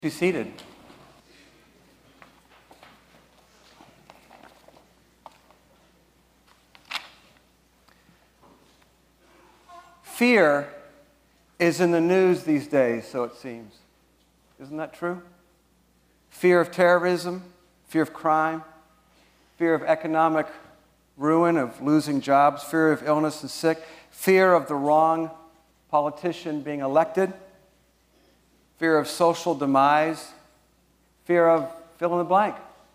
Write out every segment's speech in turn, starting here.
Be seated. Fear is in the news these days, so it seems. Isn't that true? Fear of terrorism, fear of crime, fear of economic ruin, of losing jobs, fear of illness and sick, fear of the wrong politician being elected, fear of social demise, fear of fill in the blank.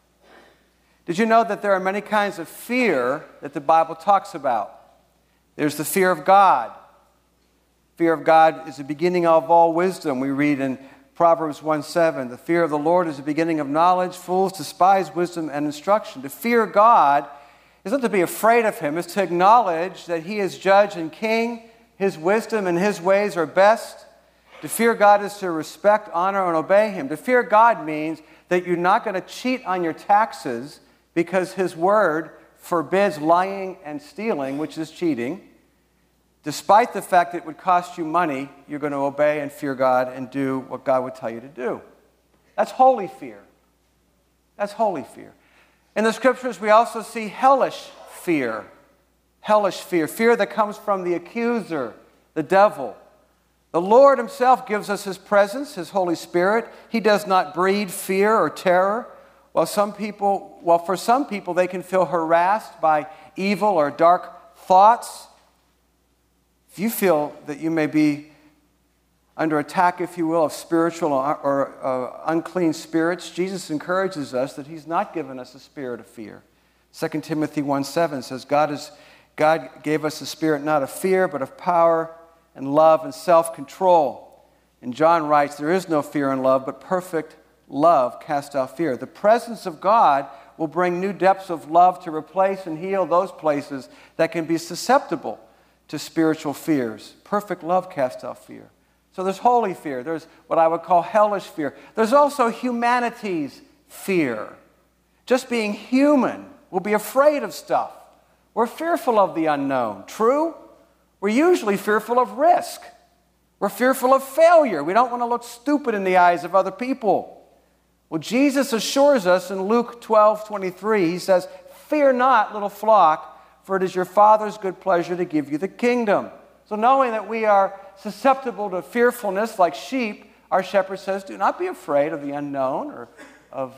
Did you know that there are many kinds of fear that the Bible talks about? There's the fear of God. Fear of God is the beginning of all wisdom. We read in Proverbs 1:7, the fear of the Lord is the beginning of knowledge. Fools despise wisdom and instruction. To fear God is not to be afraid of Him. It's to acknowledge that He is judge and king. His wisdom and His ways are best. To fear God is to respect, honor, and obey Him. To fear God means that you're not going to cheat on your taxes because His Word forbids lying and stealing, which is cheating. Despite the fact that it would cost you money, you're going to obey and fear God and do what God would tell you to do. That's holy fear. That's holy fear. In the Scriptures, we also see hellish fear. Hellish fear. Fear that comes from the accuser, the devil. The Lord Himself gives us His presence, His Holy Spirit. He does not breed fear or terror. While for some people, they can feel harassed by evil or dark thoughts. If you feel that you may be under attack, if you will, of spiritual or unclean spirits, Jesus encourages us that He's not given us a spirit of fear. 2 Timothy 1:7 says, God gave us a spirit not of fear, but of power and love and self-control. And John writes, there is no fear in love, but perfect love casts out fear. The presence of God will bring new depths of love to replace and heal those places that can be susceptible to spiritual fears. Perfect love casts out fear. So there's holy fear. There's what I would call hellish fear. There's also humanity's fear. Just being human, we'll be afraid of stuff. We're fearful of the unknown. True? We're usually fearful of risk. We're fearful of failure. We don't want to look stupid in the eyes of other people. Well, Jesus assures us in Luke 12:23, He says, fear not, little flock, for it is your Father's good pleasure to give you the kingdom. So knowing that we are susceptible to fearfulness like sheep, our shepherd says, do not be afraid of the unknown or of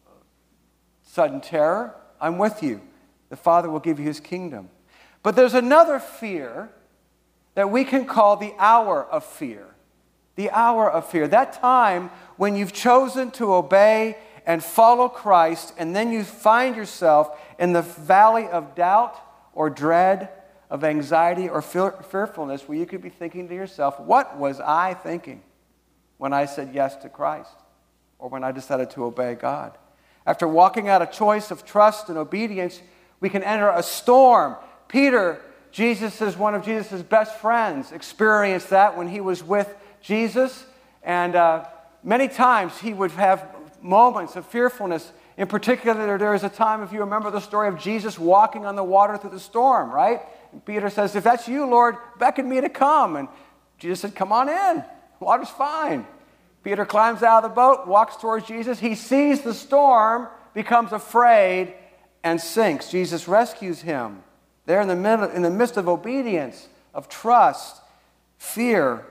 sudden terror. I'm with you. The Father will give you His kingdom. But there's another fear that we can call the hour of fear. The hour of fear. That time when you've chosen to obey and follow Christ, and then you find yourself in the valley of doubt or dread, of anxiety or fearfulness, where you could be thinking to yourself, what was I thinking when I said yes to Christ, or when I decided to obey God? After walking out a choice of trust and obedience, we can enter a storm. Peter, one of Jesus' best friends, experienced that when he was with Jesus. And many times he would have moments of fearfulness. In particular, there is a time, if you remember the story of Jesus walking on the water through the storm, right? And Peter says, if that's you, Lord, beckon me to come. And Jesus said, come on in. Water's fine. Peter climbs out of the boat, walks towards Jesus. He sees the storm, becomes afraid, and sinks. Jesus rescues him. There in the midst of obedience, of trust, fear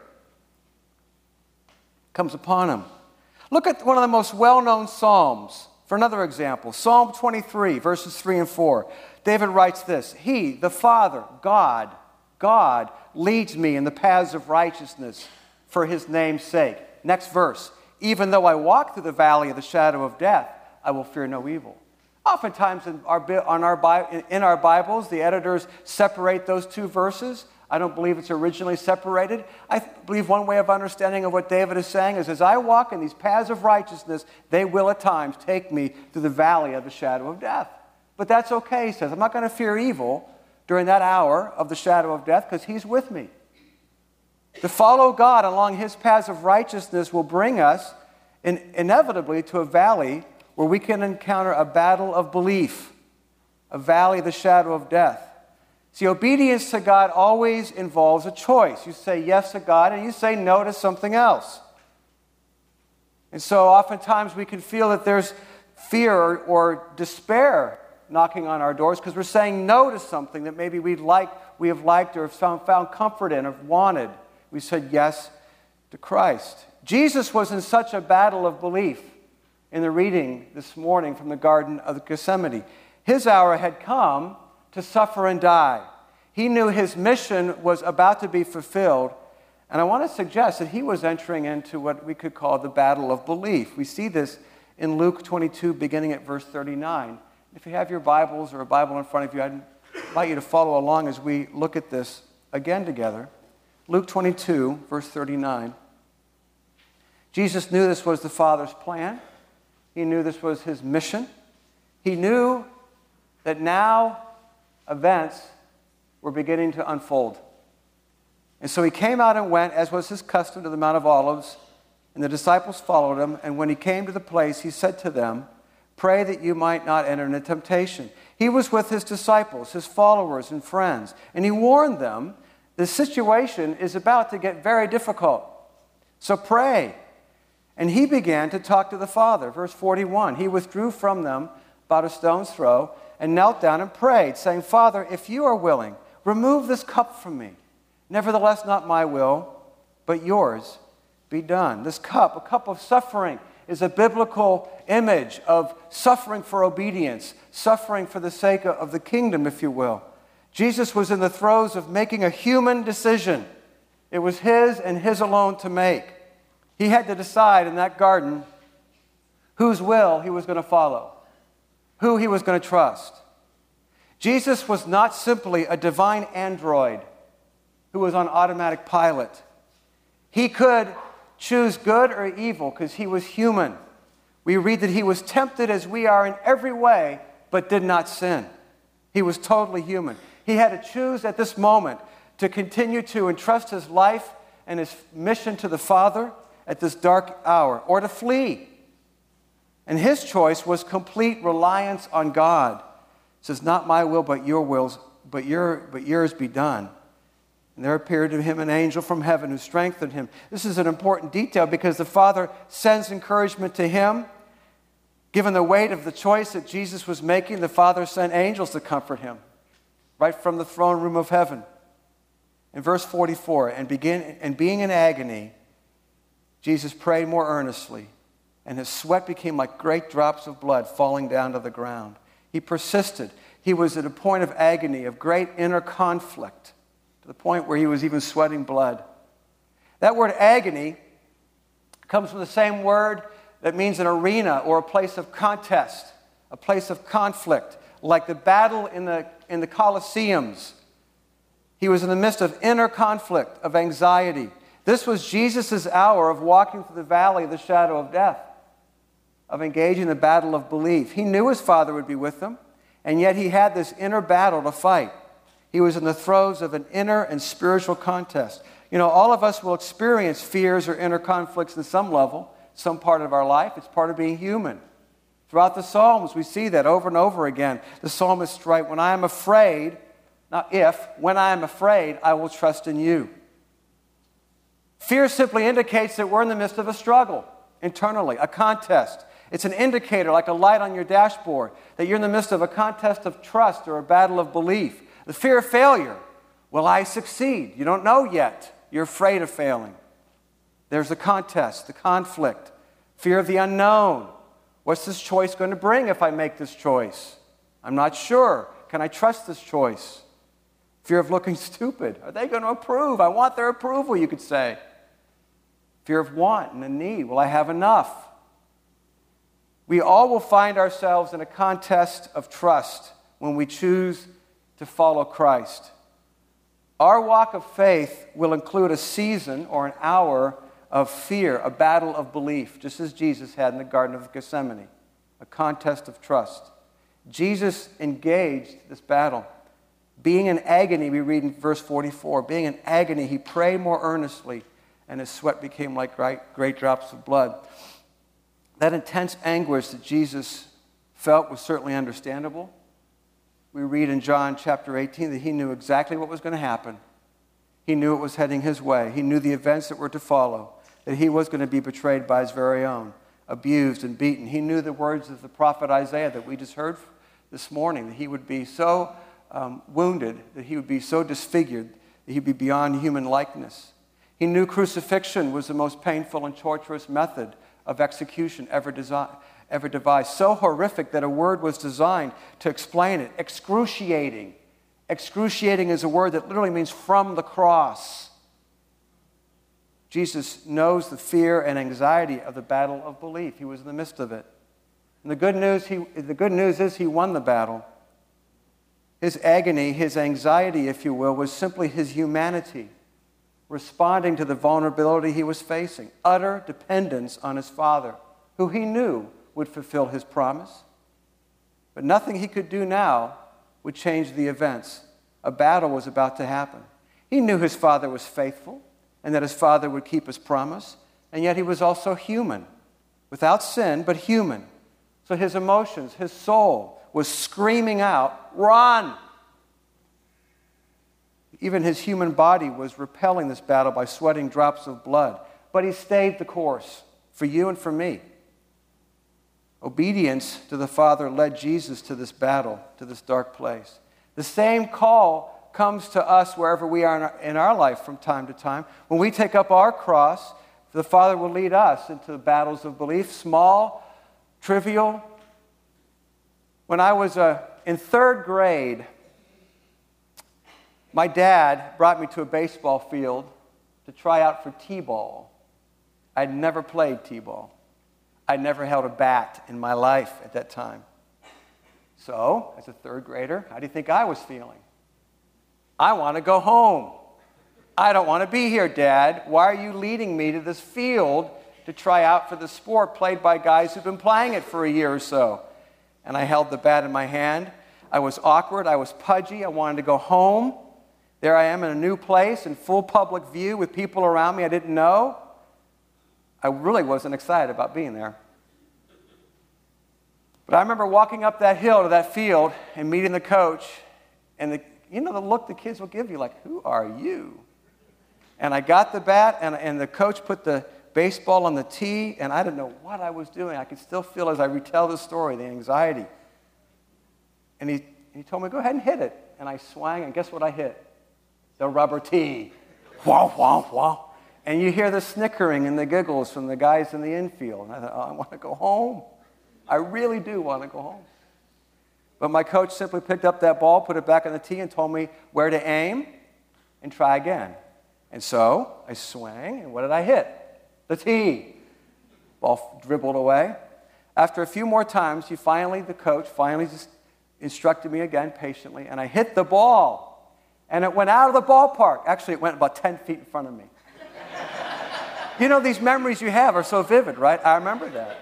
comes upon him. Look at one of the most well-known Psalms. For another example, Psalm 23, verses 3 and 4. David writes this, He, the Father, God, leads me in the paths of righteousness for His name's sake. Next verse, even though I walk through the valley of the shadow of death, I will fear no evil. Oftentimes in our Bibles, the editors separate those two verses. I don't believe it's originally separated. I believe one way of understanding of what David is saying is, as I walk in these paths of righteousness, they will at times take me through the valley of the shadow of death. But that's okay, he says. I'm not going to fear evil during that hour of the shadow of death because He's with me. To follow God along His paths of righteousness will bring us inevitably to a valley where we can encounter a battle of belief, a valley of the shadow of death. See, obedience to God always involves a choice. You say yes to God and you say no to something else. And so oftentimes we can feel that there's fear or despair knocking on our doors because we're saying no to something that maybe we have liked or have found comfort in or wanted. We said yes to Christ. Jesus was in such a battle of belief in the reading this morning from the Garden of Gethsemane. His hour had come to suffer and die. He knew his mission was about to be fulfilled. And I want to suggest that he was entering into what we could call the battle of belief. We see this in Luke 22, beginning at verse 39. If you have your Bibles or a Bible in front of you, I'd invite you to follow along as we look at this again together. Luke 22, verse 39. Jesus knew this was the Father's plan. He knew this was his mission. He knew that now events were beginning to unfold. And so he came out and went, as was his custom, to the Mount of Olives, and the disciples followed him. And when he came to the place, he said to them, "Pray that you might not enter into temptation." He was with his disciples, his followers and friends, and he warned them, the situation is about to get very difficult. So pray. And he began to talk to the Father. Verse 41, he withdrew from them about a stone's throw and knelt down and prayed, saying, "Father, if you are willing, remove this cup from me. Nevertheless, not my will, but yours be done." This cup, a cup of suffering, is a biblical image of suffering for obedience, suffering for the sake of the kingdom, if you will. Jesus was in the throes of making a human decision. It was his and his alone to make. He had to decide in that garden whose will he was going to follow, who he was going to trust. Jesus was not simply a divine android who was on automatic pilot. He could choose good or evil because he was human. We read that he was tempted as we are in every way, but did not sin. He was totally human. He had to choose at this moment to continue to entrust his life and his mission to the Father at this dark hour, or to flee. And his choice was complete reliance on God. It says, "Not my will, but your wills, but yours be done." And there appeared to him an angel from heaven who strengthened him. This is an important detail because the Father sends encouragement to him. Given the weight of the choice that Jesus was making, the Father sent angels to comfort him right from the throne room of heaven. In verse 44, and being in agony, Jesus prayed more earnestly, and his sweat became like great drops of blood falling down to the ground. He persisted. He was at a point of agony, of great inner conflict, to the point where he was even sweating blood. That word agony comes from the same word that means an arena or a place of contest, a place of conflict, like the battle in the Colosseums. He was in the midst of inner conflict, of anxiety. This was Jesus' hour of walking through the valley of the shadow of death, of engaging the battle of belief. He knew his Father would be with him, and yet he had this inner battle to fight. He was in the throes of an inner and spiritual contest. You know, all of us will experience fears or inner conflicts in some level, some part of our life. It's part of being human. Throughout the Psalms, we see that over and over again. The psalmists write, "When I am afraid," not if, "when I am afraid, I will trust in you." Fear simply indicates that we're in the midst of a struggle internally, a contest. It's an indicator, like a light on your dashboard, that you're in the midst of a contest of trust or a battle of belief. The fear of failure. Will I succeed? You don't know yet. You're afraid of failing. There's the contest, the conflict. Fear of the unknown. What's this choice going to bring if I make this choice? I'm not sure. Can I trust this choice? Fear of looking stupid. Are they going to approve? I want their approval, you could say. Fear of want and a need. Will I have enough? We all will find ourselves in a contest of trust when we choose to follow Christ. Our walk of faith will include a season or an hour of fear, a battle of belief, just as Jesus had in the Garden of Gethsemane, a contest of trust. Jesus engaged this battle. Being in agony, we read in verse 44, being in agony, he prayed more earnestly, and his sweat became like great drops of blood. That intense anguish that Jesus felt was certainly understandable. We read in John chapter 18 that he knew exactly what was going to happen. He knew it was heading his way. He knew the events that were to follow, that he was going to be betrayed by his very own. abused and beaten. He knew the words of the prophet Isaiah that we just heard this morning, that he would be so wounded, that he would be so disfigured, that he'd be beyond human likeness. He knew crucifixion was the most painful and torturous method of execution ever devised. So horrific that a word was designed to explain it. Excruciating. Excruciating is a word that literally means from the cross. Jesus knows the fear and anxiety of the battle of belief. He was in the midst of it. And the good news is he won the battle. His agony, his anxiety, if you will, was simply his humanity, responding to the vulnerability he was facing, utter dependence on his Father, who he knew would fulfill his promise. But nothing he could do now would change the events. A battle was about to happen. He knew his Father was faithful and that his Father would keep his promise, and yet he was also human, without sin, but human. So his emotions, his soul was screaming out, "Run!" Even his human body was repelling this battle by sweating drops of blood. But he stayed the course for you and for me. Obedience to the Father led Jesus to this battle, to this dark place. The same call comes to us wherever we are in our life from time to time. When we take up our cross, the Father will lead us into battles of belief, small, trivial. When I was in third grade, my dad brought me to a baseball field to try out for t-ball. I'd never played t-ball. I'd never held a bat in my life at that time. So, as a third grader, how do you think I was feeling? I want to go home. I don't want to be here, Dad. Why are you leading me to this field to try out for the sport played by guys who've been playing it for a year or so? And I held the bat in my hand. I was awkward. I was pudgy. I wanted to go home. There I am in a new place in full public view with people around me I didn't know. I really wasn't excited about being there. But I remember walking up that hill to that field and meeting the coach, and the look the kids will give you, like, who are you? And I got the bat, and the coach put the baseball on the tee, and I didn't know what I was doing. I could still feel as I retell the story, the anxiety. And he told me, go ahead and hit it. And I swung, and guess what I hit? The rubber tee. Wah, wah, wah. And you hear the snickering and the giggles from the guys in the infield. And I thought, I want to go home. I really do want to go home. But my coach simply picked up that ball, put it back on the tee, and told me where to aim and try again. And so I swung, and what did I hit? The tee. Ball dribbled away. After a few more times, the coach finally just instructed me again patiently, and I hit the ball. And it went out of the ballpark. Actually, it went about 10 feet in front of me. You know, these memories you have are so vivid, right? I remember that.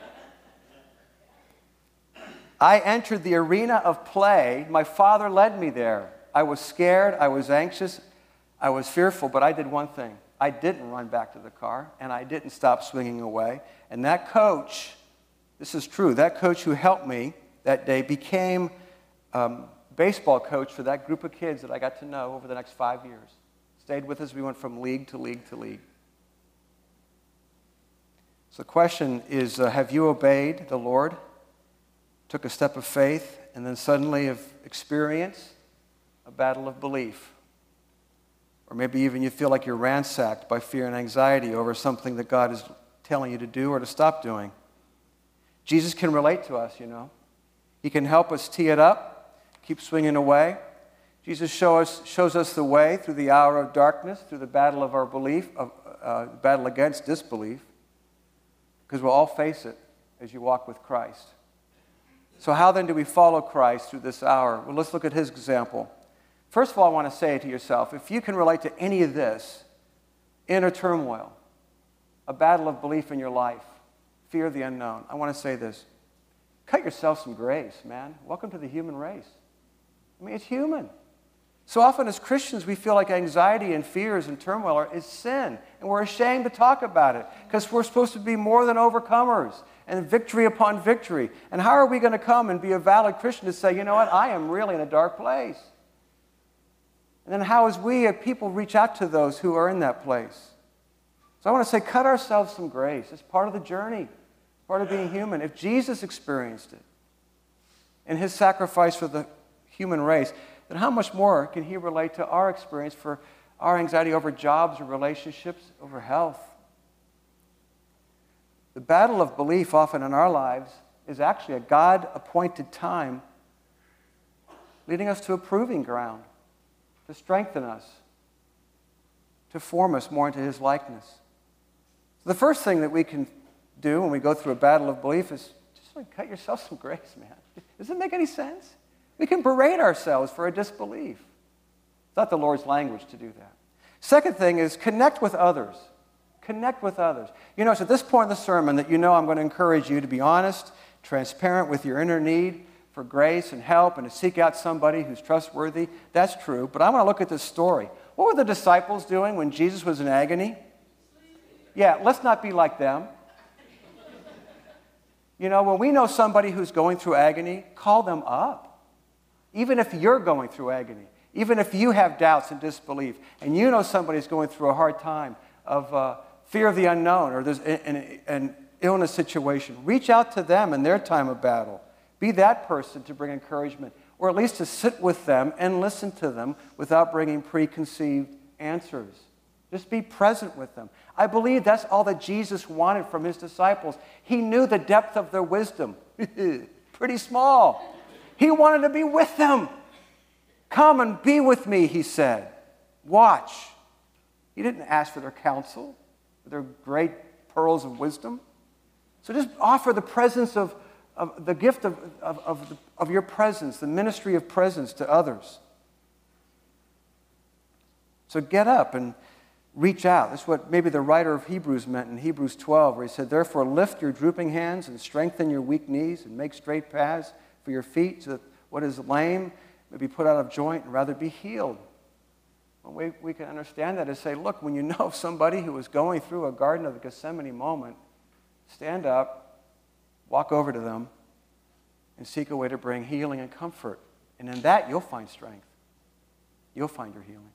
I entered the arena of play. My father led me there. I was scared. I was anxious. I was fearful, but I did one thing. I didn't run back to the car, and I didn't stop swinging away. And that coach, this is true, that coach who helped me that day became baseball coach for that group of kids that I got to know over the next 5 years. Stayed with us. We went from league to league to league. So the question is, have you obeyed the Lord? Took a step of faith, and then suddenly have experienced a battle of belief. Or maybe even you feel like you're ransacked by fear and anxiety over something that God is telling you to do or to stop doing. Jesus can relate to us, you know. He can help us tee it up, keep swinging away. Jesus shows us the way through the hour of darkness, through the battle of our belief, battle against disbelief, because we'll all face it as you walk with Christ. So how then do we follow Christ through this hour? Well, let's look at his example. First of all, I want to say to yourself, if you can relate to any of this, inner turmoil, a battle of belief in your life, fear of the unknown, I want to say this. Cut yourself some grace, man. Welcome to the human race. I mean, it's human. So often as Christians, we feel like anxiety and fears and turmoil is sin, and we're ashamed to talk about it because we're supposed to be more than overcomers and victory upon victory. And how are we going to come and be a valid Christian to say, you know what, I am really in a dark place? And then how as we as people reach out to those who are in that place? So I want to say, cut ourselves some grace. It's part of the journey, part of being human. If Jesus experienced it and his sacrifice for the human race, then how much more can he relate to our experience for our anxiety over jobs or relationships, over health? The battle of belief often in our lives is actually a God-appointed time leading us to a proving ground, to strengthen us, to form us more into his likeness. So the first thing that we can do when we go through a battle of belief is just like cut yourself some grace, man. Does it make any sense? We can berate ourselves for a disbelief. It's not the Lord's language to do that. Second thing is connect with others. Connect with others. You know, it's at this point in the sermon that you know I'm going to encourage you to be honest, transparent with your inner need for grace and help and to seek out somebody who's trustworthy. That's true. But I want to look at this story. What were the disciples doing when Jesus was in agony? Yeah, let's not be like them. You know, when we know somebody who's going through agony, call them up. Even if you're going through agony, even if you have doubts and disbelief, and you know somebody's going through a hard time of fear of the unknown, or there's an illness situation, reach out to them in their time of battle. Be that person to bring encouragement, or at least to sit with them and listen to them without bringing preconceived answers. Just be present with them. I believe that's all that Jesus wanted from his disciples. He knew the depth of their wisdom. Pretty small. He wanted to be with them. Come and be with me, he said. Watch. He didn't ask for their counsel, their great pearls of wisdom. So just offer the presence of the gift of your presence, the ministry of presence to others. So get up and reach out. That's what maybe the writer of Hebrews meant in Hebrews 12, where he said, therefore lift your drooping hands and strengthen your weak knees and make straight paths for your feet so that what is lame may be put out of joint and rather be healed. One way we can understand that is say, look, when you know somebody who is going through a Garden of Gethsemane moment, stand up, walk over to them, and seek a way to bring healing and comfort. And in that, you'll find strength. You'll find your healing.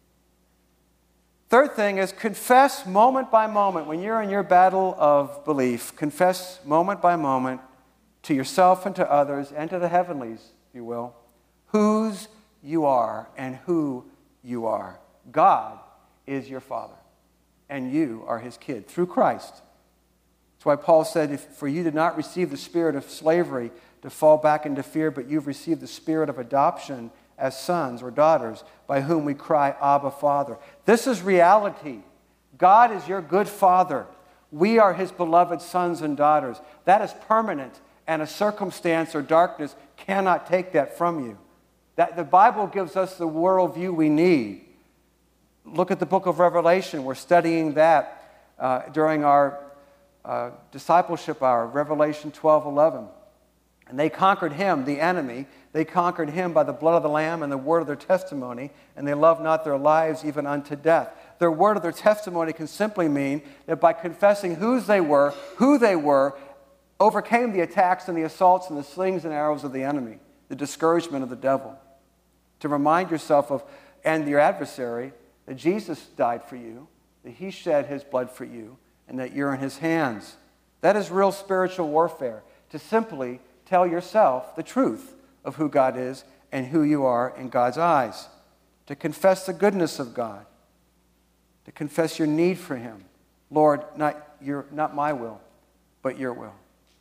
Third thing is confess moment by moment. When you're in your battle of belief, confess moment by moment to yourself and to others and to the heavenlies, if you will, whose you are and who you are. God is your Father, and you are his kid through Christ. That's why Paul said, for you did not receive the spirit of slavery to fall back into fear, but you've received the spirit of adoption as sons or daughters, by whom we cry, Abba, Father. This is reality. God is your good Father. We are his beloved sons and daughters. That is permanent, and a circumstance or darkness cannot take that from you. That the Bible gives us the worldview we need. Look at the book of Revelation. We're studying that during our discipleship hour, Revelation 12:11. And they conquered him, the enemy. They conquered him by the blood of the Lamb and the word of their testimony, and they loved not their lives even unto death. Their word of their testimony can simply mean that by confessing whose they were, who they were, overcame the attacks and the assaults and the slings and arrows of the enemy, the discouragement of the devil. To remind yourself of, and your adversary, that Jesus died for you, that he shed his blood for you, and that you're in his hands. That is real spiritual warfare, to simply tell yourself the truth of who God is and who you are in God's eyes. To confess the goodness of God. To confess your need for him. Lord, not my will, but your will.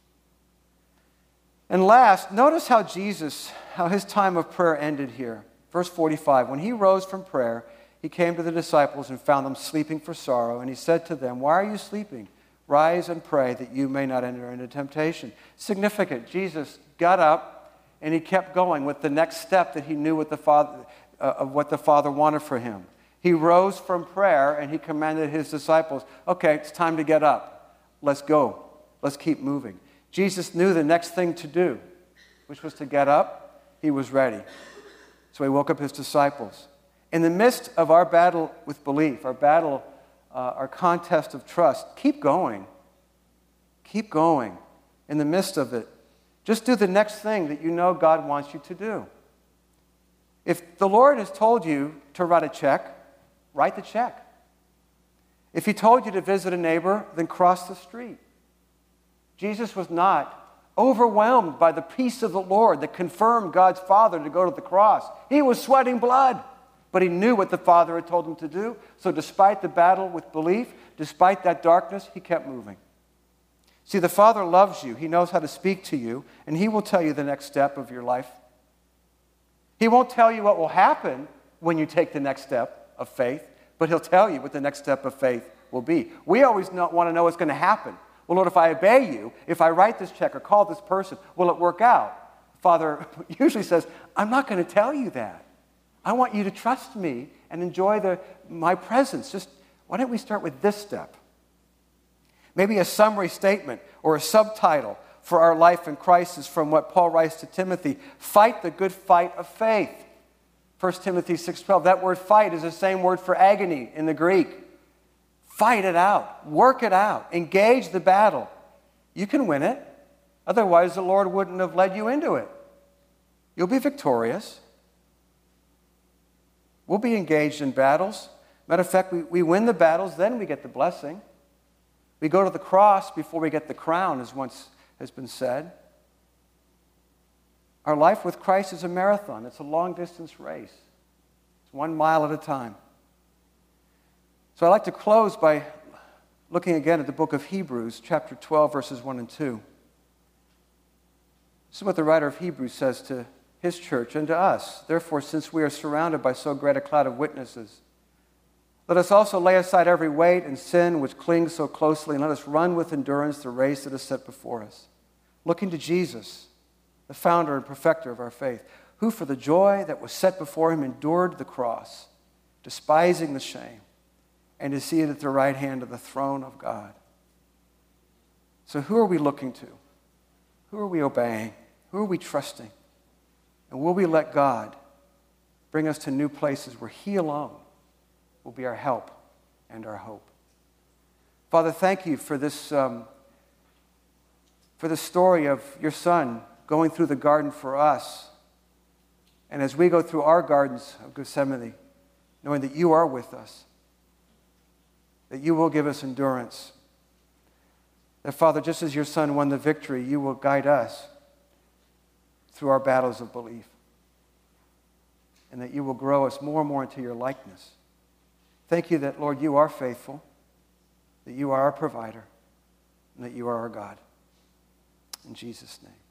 And last, notice how his time of prayer ended here. Verse 45, when he rose from prayer, he came to the disciples and found them sleeping for sorrow. And he said to them, why are you sleeping? Rise and pray that you may not enter into temptation. Significant. Jesus got up and he kept going with the next step that he knew what the Father wanted for him. He rose from prayer and he commanded his disciples, okay, it's time to get up. Let's go. Let's keep moving. Jesus knew the next thing to do, which was to get up. He was ready. So he woke up his disciples. In the midst of our battle with belief, our contest of trust, keep going. Keep going. In the midst of it, just do the next thing that you know God wants you to do. If the Lord has told you to write a check, write the check. If he told you to visit a neighbor, then cross the street. Jesus was not overwhelmed by the peace of the Lord that confirmed God's Father to go to the cross. He was sweating blood, but he knew what the Father had told him to do. So despite the battle with belief, despite that darkness, he kept moving. See, the Father loves you. He knows how to speak to you, and he will tell you the next step of your life. He won't tell you what will happen when you take the next step of faith, but he'll tell you what the next step of faith will be. We always want to know what's going to happen. Well, Lord, if I obey you, if I write this check or call this person, will it work out? Father usually says, I'm not going to tell you that. I want you to trust me and enjoy my presence. Just why don't we start with this step? Maybe a summary statement or a subtitle for our life in Christ is from what Paul writes to Timothy: fight the good fight of faith. 1 Timothy 6:12. That word fight is the same word for agony in the Greek. Fight it out. Work it out. Engage the battle. You can win it. Otherwise, the Lord wouldn't have led you into it. You'll be victorious. We'll be engaged in battles. Matter of fact, we win the battles, then we get the blessing. We go to the cross before we get the crown, as once has been said. Our life with Christ is a marathon. It's a long-distance race. It's 1 mile at a time. So I'd like to close by looking again at the book of Hebrews, chapter 12, verses 1 and 2. This is what the writer of Hebrews says to his church and to us. Therefore, since we are surrounded by so great a cloud of witnesses, let us also lay aside every weight and sin which clings so closely, and let us run with endurance the race that is set before us, looking to Jesus, the founder and perfecter of our faith, who for the joy that was set before him endured the cross, despising the shame, and is seated at the right hand of the throne of God. So who are we looking to? Who are we obeying? Who are we trusting? And will we let God bring us to new places where he alone will be our help and our hope? Father, thank you for this story of your Son going through the garden for us. And as we go through our gardens of Gethsemane, knowing that you are with us, that you will give us endurance, that, Father, just as your Son won the victory, you will guide us through our battles of belief, and that you will grow us more and more into your likeness. Thank you that, Lord, you are faithful, that you are our provider, and that you are our God. In Jesus' name.